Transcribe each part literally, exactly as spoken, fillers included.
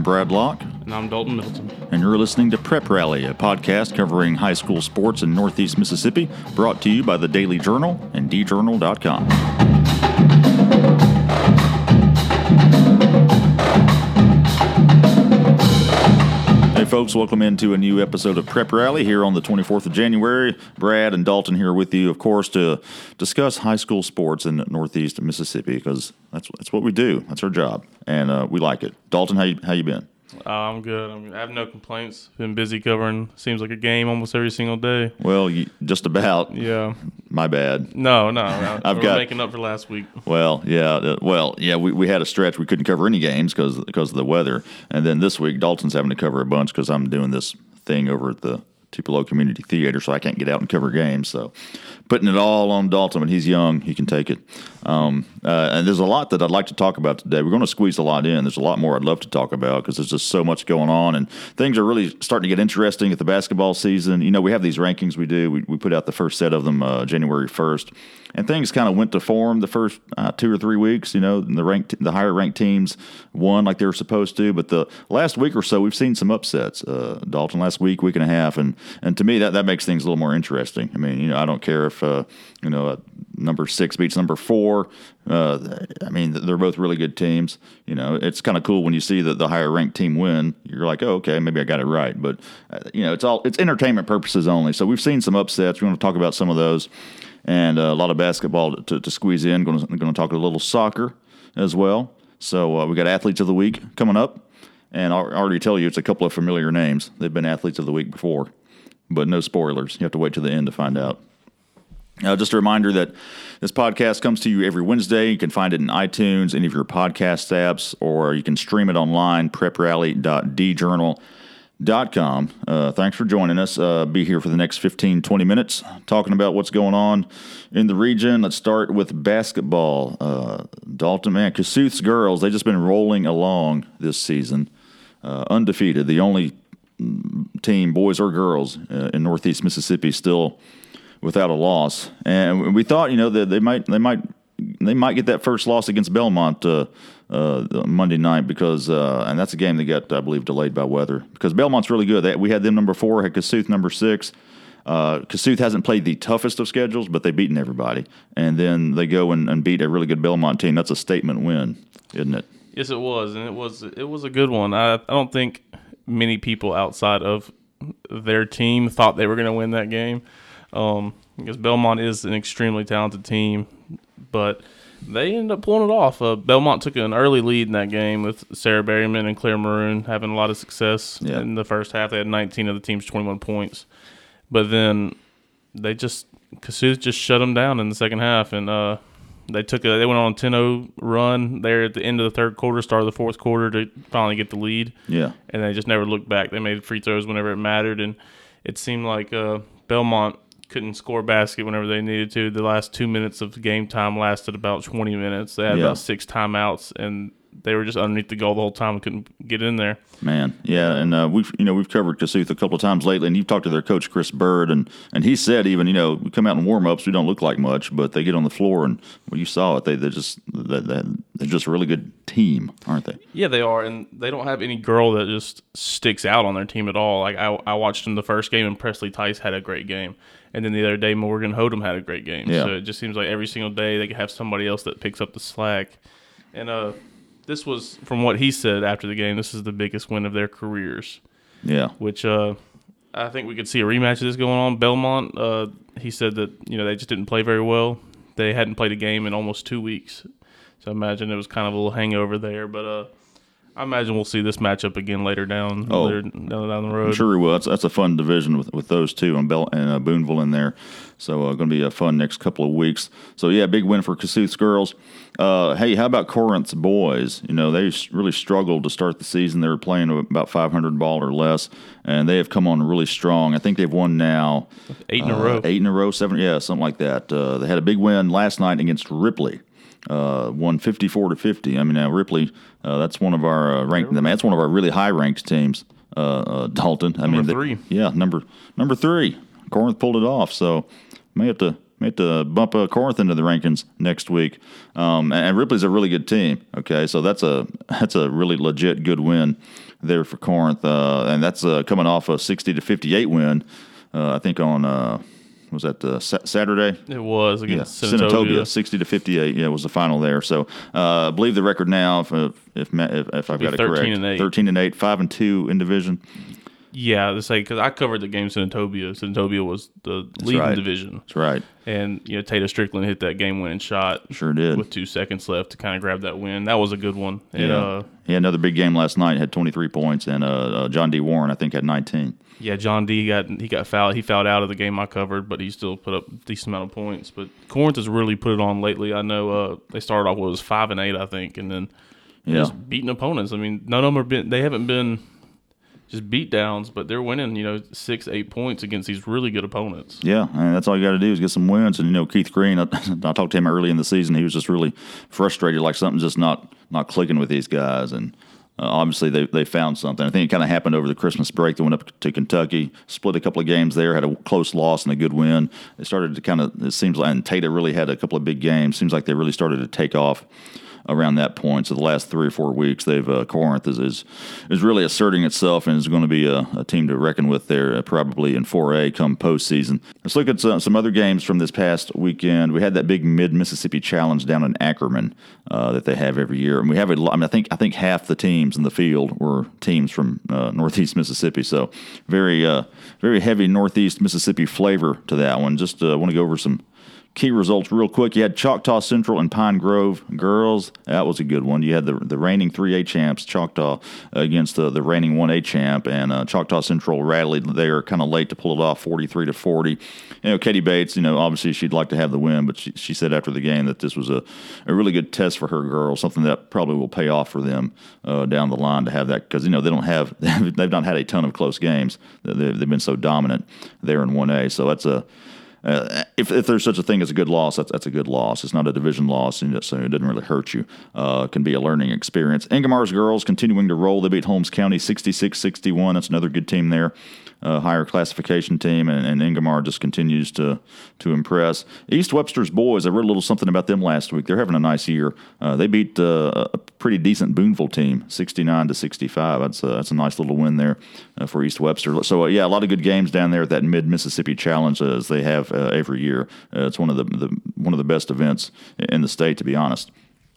Brad Locke. And I'm Dalton Middleton. And you're listening to Prep Rally, a podcast covering high school sports in Northeast Mississippi, brought to you by the Daily Journal and d journal dot com. Hey folks, welcome into a new episode of Prep Rally here on the twenty-fourth of January. Brad and Dalton here with you, of course, to discuss high school sports in Northeast Mississippi, because that's that's what we do. That's our job, and uh, we like it. Dalton, how you, how you been? Uh, I'm good. I'm, I have no complaints. Been busy covering, seems like a game almost every single day. Well, you, just about. Yeah. My bad. No, no. I, I've we're got making up for last week. Well, yeah. Uh, well, yeah. We, we had a stretch we couldn't cover any games because because of the weather, and then this week Dalton's having to cover a bunch because I'm doing this thing over at the Tupelo Community Theater, so I can't get out and cover games. So putting it all on Dalton, but he's young, he can take it. Um, uh, and there's a lot that I'd like to talk about today. We're going to squeeze a lot in. There's a lot more I'd love to talk about because there's just so much going on, and things are really starting to get interesting at the basketball season. You know, we have these rankings we do. We, we put out the first set of them uh, January first, and things kind of went to form the first uh, two or three weeks. You know, and the ranked, the higher ranked teams won like they were supposed to, but the last week or so we've seen some upsets. Uh, Dalton, last week, week and a half, and and to me that, that makes things a little more interesting. I mean, you know, I don't care if uh, you know uh, number six beats number four. Uh, I mean, they're both really good teams. You know, it's kind of cool when you see that the higher ranked team win. You're like, oh, okay, maybe I got it right. But uh, you know, it's all it's entertainment purposes only. So we've seen some upsets. We're going to talk about some of those, and uh, a lot of basketball to, to squeeze in. Going to going to talk a little soccer as well. So uh, we got athletes of the week coming up, and I'll already tell you it's a couple of familiar names. They've been athletes of the week before, but no spoilers. You have to wait to the end to find out. Uh, just a reminder that this podcast comes to you every Wednesday. You can find it in iTunes, any of your podcast apps, or you can stream it online, prep rally dot d journal dot com. Uh, thanks for joining us. Uh, be here for the next fifteen, twenty minutes talking about what's going on in the region. Let's start with basketball. Uh, Dalton, man, Kossuth's girls, they've just been rolling along this season, uh, undefeated. The only team, boys or girls, uh, in Northeast Mississippi still without a loss, and we thought, you know, that they might, they might, they might get that first loss against Belmont uh, uh, Monday night because, uh, and that's a game that got, I believe, delayed by weather because Belmont's really good. They, we had them number four, had Kossuth number six. Uh, Kossuth hasn't played the toughest of schedules, but they've beaten everybody, and then they go and, and beat a really good Belmont team. That's a statement win, isn't it? Yes, it was, and it was it was a good one. I, I don't think many people outside of their team thought they were going to win that game. Um, because Belmont is an extremely talented team, but they ended up pulling it off. Uh, Belmont took an early lead in that game with Sarah Berryman and Claire Maroon having a lot of success yeah. in the first half. They had nineteen of the team's twenty-one points, but then they just Kossuth just shut them down in the second half, and uh, they took a, they went on a ten oh run there at the end of the third quarter, start of the fourth quarter to finally get the lead. Yeah, and they just never looked back. They made free throws whenever it mattered, and it seemed like uh, Belmont couldn't score a basket whenever they needed to. The last two minutes of game time lasted about twenty minutes. They had yeah. about six timeouts, and they were just underneath the goal the whole time and couldn't get in there. Man, yeah, and uh, we've you know we've covered Kossuth a couple of times lately, and you've talked to their coach Chris Bird, and, and he said even you know we come out in warm ups, we don't look like much, but they get on the floor, and well, you saw it. They they just they, they're just a really good team, aren't they? Yeah, they are, and they don't have any girl that just sticks out on their team at all. Like I I watched them the first game, and Presley Tice had a great game. And then the other day, Morgan Hodem had a great game. Yeah. So it just seems like every single day they could have somebody else that picks up the slack. And uh, this was, from what he said after the game, this is the biggest win of their careers. Yeah. Which uh, I think we could see a rematch of this going on. Belmont, uh, he said that you know they just didn't play very well. They hadn't played a game in almost two weeks. So I imagine it was kind of a little hangover there. But uh, I imagine we'll see this matchup again later down, oh, later down, down the road. I'm sure we will. That's, that's a fun division with, with those two and, Bell, and uh, Boonville in there. So uh, going to be a fun next couple of weeks. So, yeah, big win for Kossuth's girls. Uh, hey, how about Corinth's boys? You know, they really struggled to start the season. They were playing about five hundred ball or less, and they have come on really strong. I think they've won now. Eight in uh, a row. Eight in a row, seven, yeah, something like that. Uh, they had a big win last night against Ripley. Uh, won fifty-four to fifty. I mean, now Ripley, uh, that's one of our uh, ranked. I mean, that's one of our really high ranked teams. Uh, uh, Dalton. I number mean, three. They, yeah, number number three. Corinth pulled it off, so may have to may have to bump uh, Corinth into the rankings next week. Um, and, and Ripley's a really good team. Okay, so that's a that's a really legit good win there for Corinth, uh, and that's uh, coming off a sixty to fifty-eight win. Uh, I think on uh, was that uh, sa- Saturday? It was against yeah, Senatobia. sixty to fifty-eight. Yeah, was the final there. So uh, I believe the record now, if if if, if, if I've got it correct, and eight. thirteen and eight, five and two in division. Yeah, to say because I covered the game Senatobia. Senatobia was the That's leading right. division. That's right. And you know Tater Strickland hit that game-winning shot. Sure did. With two seconds left to kind of grab that win. That was a good one. And, yeah. Uh, he had another big game last night. Had twenty-three points, and uh, uh, John D. Warren I think had nineteen. Yeah, John D. got he got fouled. He fouled out of the game I covered, but he still put up a decent amount of points. But Corinth has really put it on lately. I know uh, they started off with was five and eight, I think, and then yeah. just beating opponents. I mean, none of them have been. They haven't been just beat downs, but they're winning. You know, six, eight points against these really good opponents. Yeah, and that's all you got to do is get some wins. And you know, Keith Green, I, I talked to him early in the season. He was just really frustrated, like something's just not not clicking with these guys, and. Uh, obviously, they they found something. I think it kind of happened over the Christmas break. They went up to Kentucky, split a couple of games there, had a close loss and a good win. They started to kind of, it seems like, and Tata really had a couple of big games. Seems like they really started to take off around that point. So the last three or four weeks, they've uh, Corinth is, is is really asserting itself and is going to be a, a team to reckon with there, uh, probably in four A come postseason. Let's look at some, some other games from this past weekend. We had that big Mid-Mississippi Challenge down in Ackerman uh, that they have every year, and we have a. I mean, I think I think half the teams in the field were teams from uh, Northeast Mississippi. So very uh, very heavy Northeast Mississippi flavor to that one. Just uh, want to go over some key results real quick. You had Choctaw Central and Pine Grove girls. That was a good one. You had the the reigning three A champs, Choctaw, against uh, the reigning one A champ, and uh, Choctaw Central rallied there kind of late to pull it off, forty-three to forty. You know, Katie Bates, you know, obviously she'd like to have the win, but she, she said after the game that this was a, a really good test for her girls, something that probably will pay off for them uh, down the line to have that, because, you know, they don't have, they've not had a ton of close games. They've, they've been so dominant there in one A. So that's a, Uh, if, if there's such a thing as a good loss, that's that's a good loss. It's not a division loss, and so it doesn't really hurt you. Uh, it can be a learning experience. Ingemar's girls continuing to roll. They beat Holmes County sixty-six sixty-one. That's another good team there, uh, higher classification team, and, and Ingemar just continues to to impress. East Webster's boys, I read a little something about them last week. They're having a nice year. Uh, they beat uh, a pretty decent Boonville team, sixty-nine to sixty-five. That's a, that's a nice little win there uh, for East Webster. So uh, yeah, a lot of good games down there at that Mid Mississippi Challenge uh, as they have uh, every year. Uh, it's one of the, the one of the best events in the state, to be honest.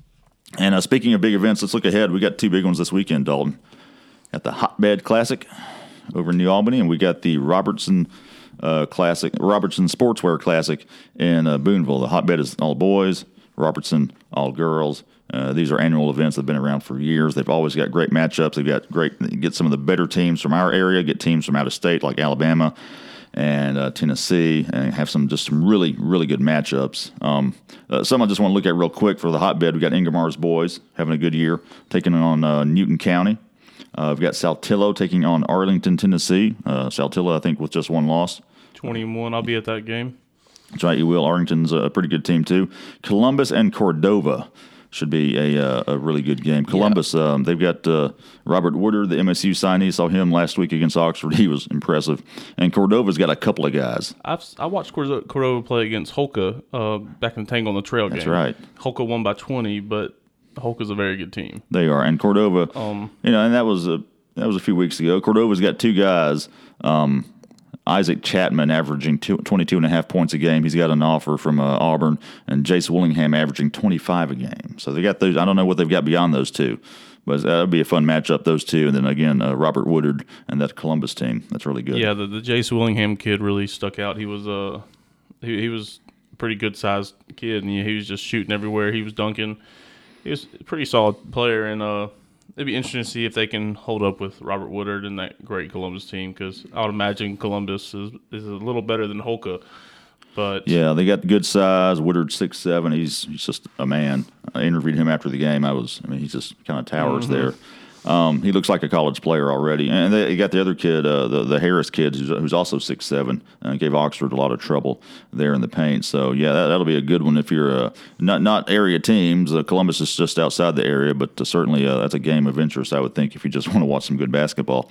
And uh, speaking of big events, let's look ahead. We got two big ones this weekend, Dalton. Got the Hotbed Classic over in New Albany, and we got the Robertson uh, Classic, Robertson Sportswear Classic in uh, Boonville. The Hotbed is all boys, Robertson all girls. Uh, these are annual events that have been around for years. They've always got great matchups. They've got great, get some of the better teams from our area, get teams from out of state like Alabama and uh, Tennessee, and have some just some really, really good matchups. Um, uh, some I just want to look at real quick for the Hotbed. We got Ingemar's boys having a good year, taking on uh, Newton County. Uh, we've got Saltillo taking on Arlington, Tennessee. Uh, Saltillo, I think, with just one loss. twenty-one, I'll be at that game. That's right, you will. Arlington's a pretty good team, too. Columbus and Cordova should be a uh, a really good game. Columbus, yeah. um, they've got uh, Robert Woodard, the M S U signee. Saw him last week against Oxford. He was impressive. And Cordova's got a couple of guys. I've I watched Cordova play against Holka uh, back in the Tangle on the Trail That's game. That's right. Holka won by twenty, but Holka's a very good team. They are. And Cordova, um, you know, and that was a that was a few weeks ago. Cordova's got two guys. Um, Isaac Chapman averaging two, twenty-two and a half points a game. He's got an offer from uh, Auburn, and Jace Willingham averaging twenty-five a game. So they got those. I don't know what they've got beyond those two, but that would be a fun matchup, those two. And then again, uh, Robert Woodard and that Columbus team. That's really good. Yeah, the, the Jace Willingham kid really stuck out. He was a uh, he, he was a pretty good sized kid, and he, he was just shooting everywhere. He was dunking. He was a pretty solid player, and uh. It'd be interesting to see if they can hold up with Robert Woodard and that great Columbus team, because I would imagine Columbus is, is a little better than Holka. But yeah, they got good size. Woodard six seven. He's he's just a man. I interviewed him after the game. I was, I mean, he just kind of towers mm-hmm. there. Um, he looks like a college player already. And they got the other kid, uh, the the Harris kid, who's, who's also six seven, uh, gave Oxford a lot of trouble there in the paint. So yeah, that, that'll be a good one if you're uh, not not area teams. Uh, Columbus is just outside the area, but uh, certainly uh, that's a game of interest, I would think, if you just want to watch some good basketball.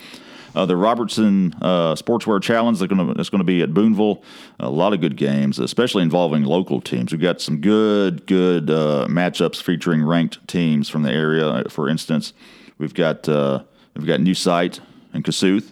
Uh, the Robertson uh, Sportswear Challenge, they're gonna, it's going to be at Boonville. A lot of good games, especially involving local teams. We've got some good, good uh, matchups featuring ranked teams from the area. For instance, we've got uh, we've got New Site and Kossuth.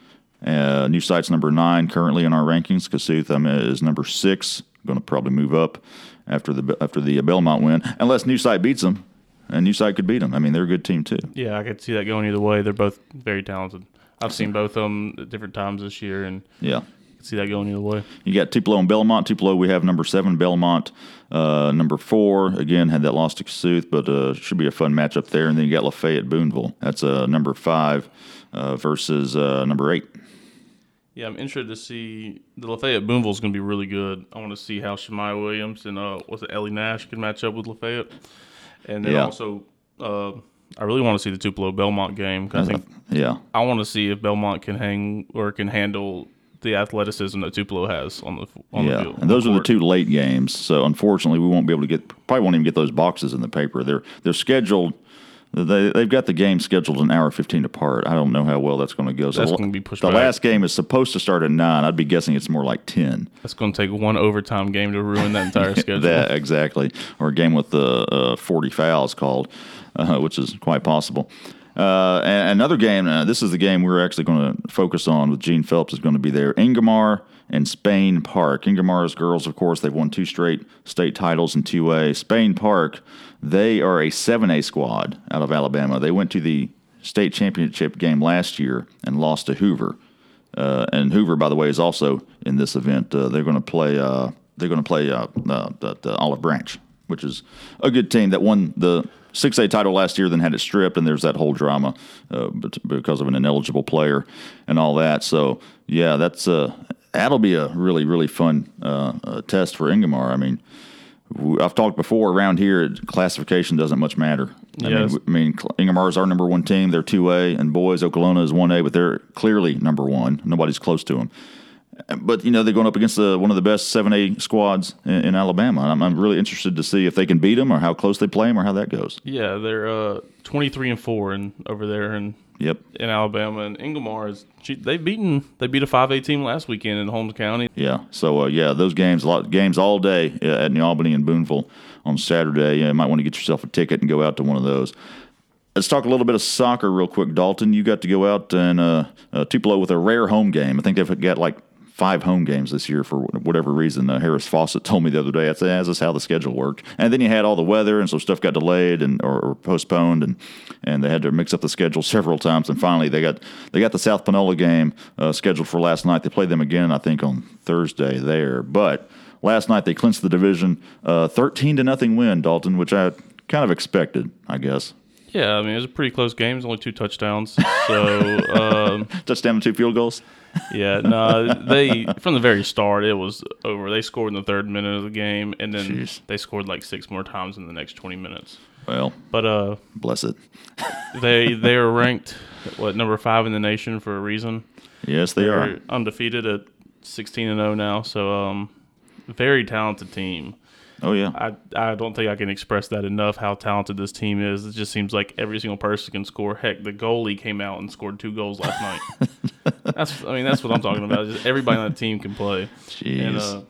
Uh, New Site's number nine currently in our rankings. Kossuth um, is number six. Going to probably move up after the after the Belmont win, unless New Site beats them. And New Site could beat them. I mean, they're a good team too. Yeah, I could see that going either way. They're both very talented. I've seen both of them at different times this year, and yeah, I could see that going either way. You got Tupelo and Belmont. Tupelo, we have number seven. Belmont, uh, number four. Again, had that loss to Kossuth, but uh, should be a fun matchup there. And then you got Lafayette Boonville. That's uh, number five uh, versus uh, number eight. Yeah, I'm interested to see the Lafayette Boonville is going to be really good. I want to see how Shemai Williams and uh, what's it, Ellie Nash can match up with Lafayette, and then yeah. also. Uh, I really want to see the Tupelo Belmont game. I think yeah. I want to see if Belmont can hang or can handle the athleticism that Tupelo has on the on yeah. the field. And those are the two late games. So unfortunately, we won't be able to get probably won't even get those boxes in the paper. They're they're scheduled. They they've got the game scheduled an hour fifteen apart. I don't know how well that's going to go. So that's going to be pushed The back. last game is supposed to start at nine. I'd be guessing it's more like ten. That's going to take one overtime game to ruin that entire schedule. That exactly, or a game with the uh, forty fouls called. Uh, which is quite possible. Uh, and another game, uh, this is the game we're actually going to focus on with Gene Phelps is going to be there. Ingomar and Spain Park. Ingomar's girls, of course, they've won two straight state titles in two A. Spain Park, they are a seven A squad out of Alabama. They went to the state championship game last year and lost to Hoover. Uh, and Hoover, by the way, is also in this event. Uh, they're going to play. Uh, they're going to play uh, the, the, the Olive Branch, which is a good team that won the six A title last year, then had it stripped, and there's that whole drama uh, because of an ineligible player and all that. So, yeah, that's uh, that'll be a really, really fun uh, uh, test for Ingomar. I mean, I've talked before around here, classification doesn't much matter. I yes. mean, I mean, Ingomar is our number one team. They're two A, and boys, Okolona is one A, but they're clearly number one. Nobody's close to them. But, you know, they're going up against the, one of the best seven A squads in, in Alabama. I'm, I'm really interested to see if they can beat them or how close they play them or how that goes. Yeah, they're uh, twenty-three and four in, over there in yep. in Alabama. And Ingomar, is they've beaten, they beat a five A team last weekend in Holmes County. Yeah, so, uh, yeah, those games, a lot games all day at New Albany and Boonville on Saturday. You might want to get yourself a ticket and go out to one of those. Let's talk a little bit of soccer real quick, Dalton. You got to go out and uh, uh, Tupelo with a rare home game. I think they've got like five home games this year for whatever reason. Uh, Harris Fawcett told me the other day. I said, "That's just how the schedule worked." And then you had all the weather, and so stuff got delayed and or, or postponed, and and they had to mix up the schedule several times. And finally, they got they got the South Panola game uh, scheduled for last night. They played them again, I think, on Thursday there. But last night they clinched the division, uh, thirteen to nothing win, Dalton, which I kind of expected, I guess. Yeah, I mean, it was a pretty close game. It was only two touchdowns. So um, touchdown and two field goals. Yeah, no, they from the very start it was over. They scored in the third minute of the game, and then Jeez. they scored like six more times in the next twenty minutes. Well, but uh, bless it. they they are ranked what number five in the nation for a reason. Yes, they They're are undefeated at sixteen and zero now. So um, very talented team. Oh, yeah. I, I don't think I can express that enough, how talented this team is. It just seems like every single person can score. Heck, the goalie came out and scored two goals last night. That's I mean, that's what I'm talking about. Just everybody on the team can play. Jeez. And, uh,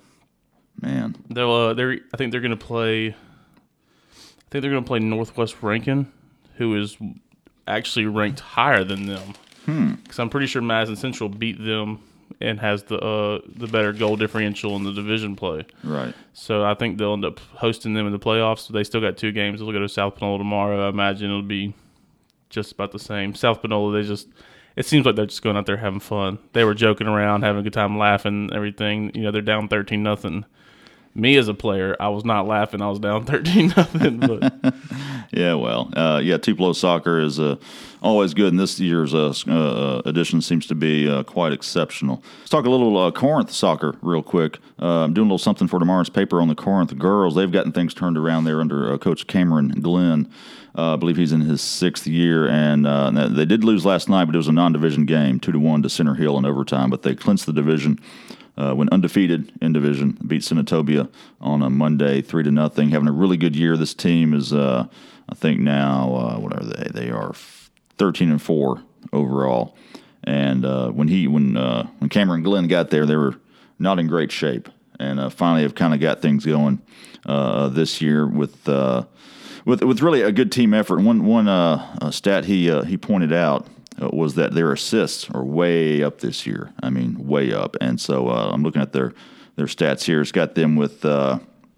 Man. They'll, uh, they're, I think they're going to play I think they're going to play Northwest Rankin, who is actually ranked higher than them. Hmm. Because I'm pretty sure Madison Central beat them and has the uh, the better goal differential in the division play. Right. So I think they'll end up hosting them in the playoffs. They still got two games. They'll go to South Panola tomorrow. I imagine it'll be just about the same. South Panola, they just it seems like they're just going out there having fun. They were joking around, having a good time, laughing, everything. You know, they're down thirteen nothing. Me as a player, I was not laughing. I was down thirteen nothing. But yeah, well, uh, yeah, Tupelo soccer is uh, always good, and this year's uh, uh, edition seems to be uh, quite exceptional. Let's talk a little uh, Corinth soccer real quick. Uh, I'm doing a little something for tomorrow's paper on the Corinth girls. They've gotten things turned around there under uh, Coach Cameron Glenn. Uh, I believe he's in his sixth year, and uh, they did lose last night, but it was a non-division game, two to one to Center Hill in overtime. But they clinched the division. Uh, went undefeated in division, beat Senatobia on a Monday, three to nothing. Having a really good year. This team is, uh, I think now, uh, what are they? They are thirteen and four overall, And uh, when he when uh, when Cameron Glenn got there, they were not in great shape, and uh, finally have kind of got things going uh, this year with uh, with with really a good team effort. One one uh, stat he uh, he pointed out was that their assists are way up this year. I mean, way up. And so uh, I'm looking at their their stats here. It's got them with uh,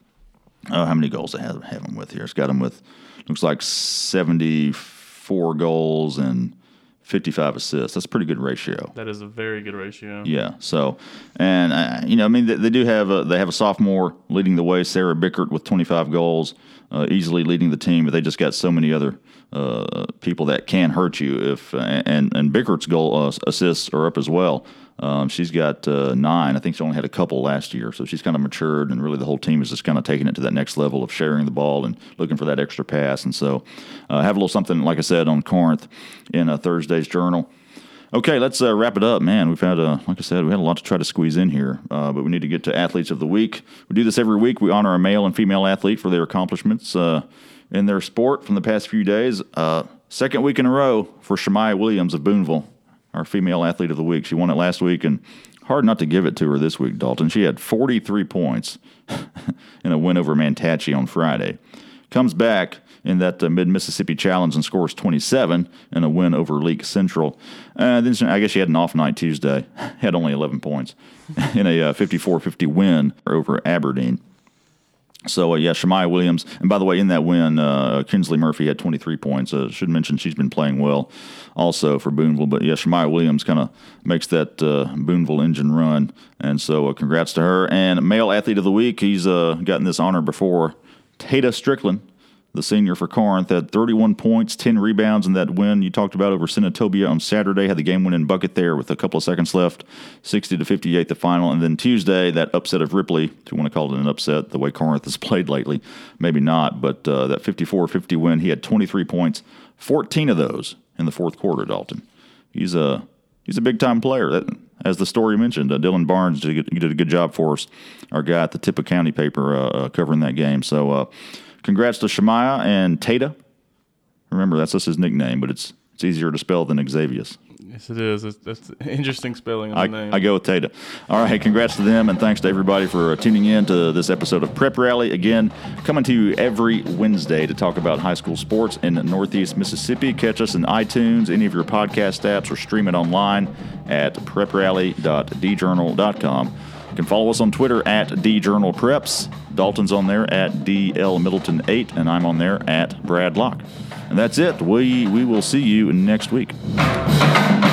oh, how many goals I have, have them with here? It's got them with looks like seventy-four goals and fifty-five assists. That's a pretty good ratio. That is a very good ratio. Yeah. So, and uh, you know, I mean, they, they do have a, they have a sophomore leading the way, Sarah Bickert, with twenty-five goals, uh, easily leading the team. But they just got so many other uh, people that can hurt you. If and and Bickert's goal uh, assists are up as well. Um, she's got uh, nine. I think she only had a couple last year, so she's kind of matured, and really the whole team is just kind of taking it to that next level of sharing the ball and looking for that extra pass. And so, uh, have a little something, like I said, on Corinth in uh, Thursday's Journal. Okay, let's uh, wrap it up, man. We've had, uh, like I said, we had a lot to try to squeeze in here, uh, but we need to get to Athletes of the Week. We do this every week. We honor a male and female athlete for their accomplishments uh, in their sport from the past few days. Uh, second week in a row for Shemaya Williams of Boonville, our female athlete of the week. She won it last week, and hard not to give it to her this week, Dalton. She had forty-three points in a win over Mantachie on Friday. Comes back in that uh, Mid-Mississippi Challenge and scores twenty-seven in a win over Leake Central. Uh, then I guess she had an off night Tuesday. Had only eleven points in a uh, fifty-four fifty win over Aberdeen. So, uh, yeah, Shemaya Williams. And by the way, in that win, uh, Kinsley Murphy had twenty-three points. Uh, should mention she's been playing well also for Boonville. But, yeah, Shemaya Williams kind of makes that uh, Boonville engine run. And so uh, congrats to her. And Male Athlete of the Week, he's uh, gotten this honor before. Tata Strickland, the senior for Corinth, had thirty-one points, ten rebounds in that win you talked about over Senatobia on Saturday. Had the game-winning bucket there with a couple of seconds left, sixty to fifty-eight the final. And then Tuesday, that upset of Ripley, if you want to call it an upset, the way Corinth has played lately, maybe not, but uh, that fifty-four fifty win, he had twenty-three points, fourteen of those in the fourth quarter, Dalton. He's a, he's a big-time player. That, as the story mentioned, uh, Dylan Barnes did, did a good job for us, our guy at the Tippah County paper uh, covering that game. So, uh, congrats to Shemaya and Tata. Remember, that's just his nickname, but it's it's easier to spell than Xavius. Yes, it is. It's, that's interesting spelling of I, the name. I go with Tata. All right, congrats to them, and thanks to everybody for tuning in to this episode of Prep Rally. Again, coming to you every Wednesday to talk about high school sports in Northeast Mississippi. Catch us in iTunes, any of your podcast apps, or stream it online at prep rally dot d journal dot com. You can follow us on Twitter at DJournalPreps. Dalton's on there at D L Middleton eight, and I'm on there at Brad Locke. And that's it. We we will see you next week.